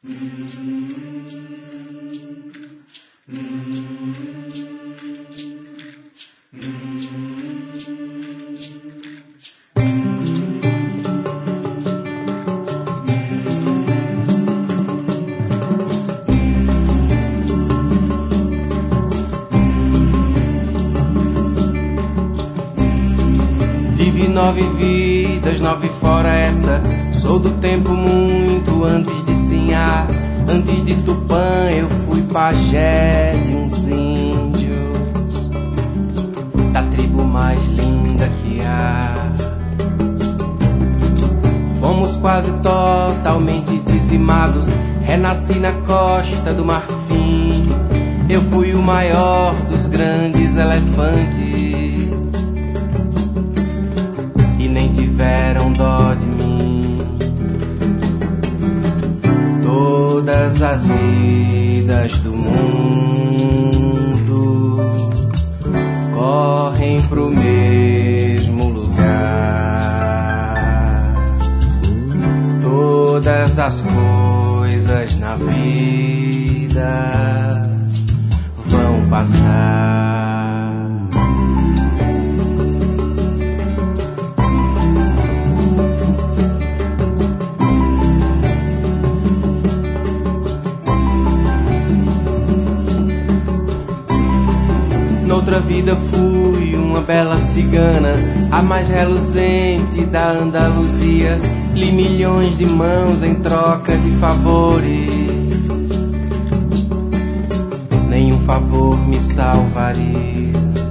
Tive 9 vidas, 9 fora essa. Sou do tempo muito antes de Sinhá. Antes de Tupã eu fui pajé de uns índios, da tribo mais linda que há. Fomos quase totalmente dizimados. Renasci na costa do Marfim. Eu fui o maior dos grandes elefantes e nem tiveram dó de mim. Todas as vidas do mundo correm pro mesmo lugar. Todas as coisas na vida vão passar. Noutra vida fui uma bela cigana, a mais reluzente da Andaluzia. Li milhões de mãos em troca de favores. Nenhum favor me salvaria.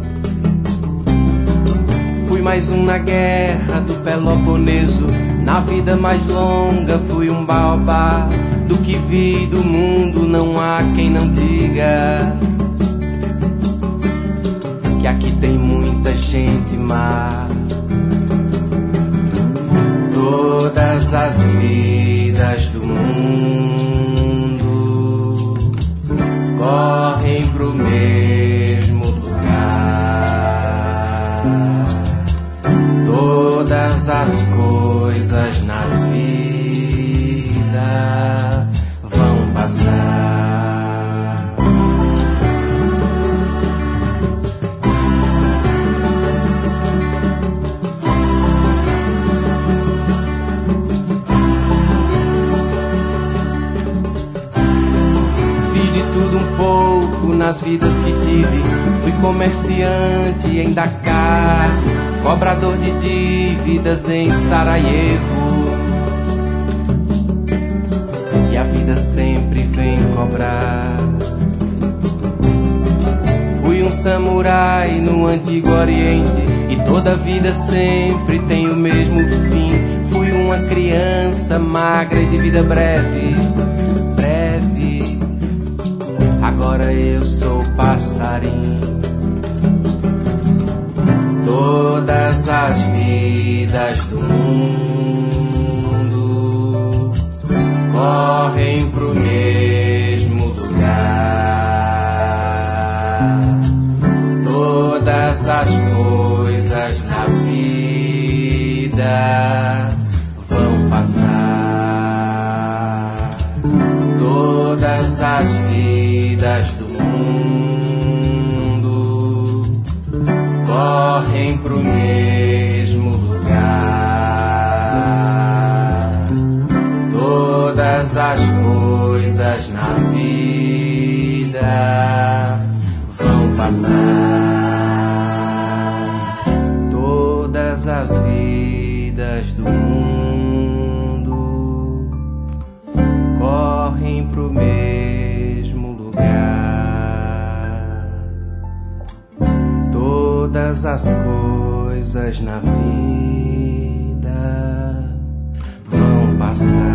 Fui mais um na guerra do Peloponeso. Na vida mais longa fui um baobá. Do que vi do mundo não há quem não diga que aqui tem muita gente má. Todas as vidas do mundo correm pro mesmo lugar. Todas as coisas na vida vão passar. De tudo um pouco nas vidas que tive. Fui comerciante em Dakar, cobrador de dívidas em Sarajevo, e a vida sempre vem cobrar. Fui um samurai no Antigo Oriente, e toda vida sempre tem o mesmo fim. Fui uma criança magra e de vida breve. Agora eu sou passarinho. Todas as vidas do mundo correm pro mesmo lugar. Todas as coisas na vida vão passar. Todas as vidas do mundo correm pro mesmo lugar. Todas as coisas na vida vão passar. Todas as vidas do mundo correm pro mesmo lugar. Todas as coisas na vida vão passar.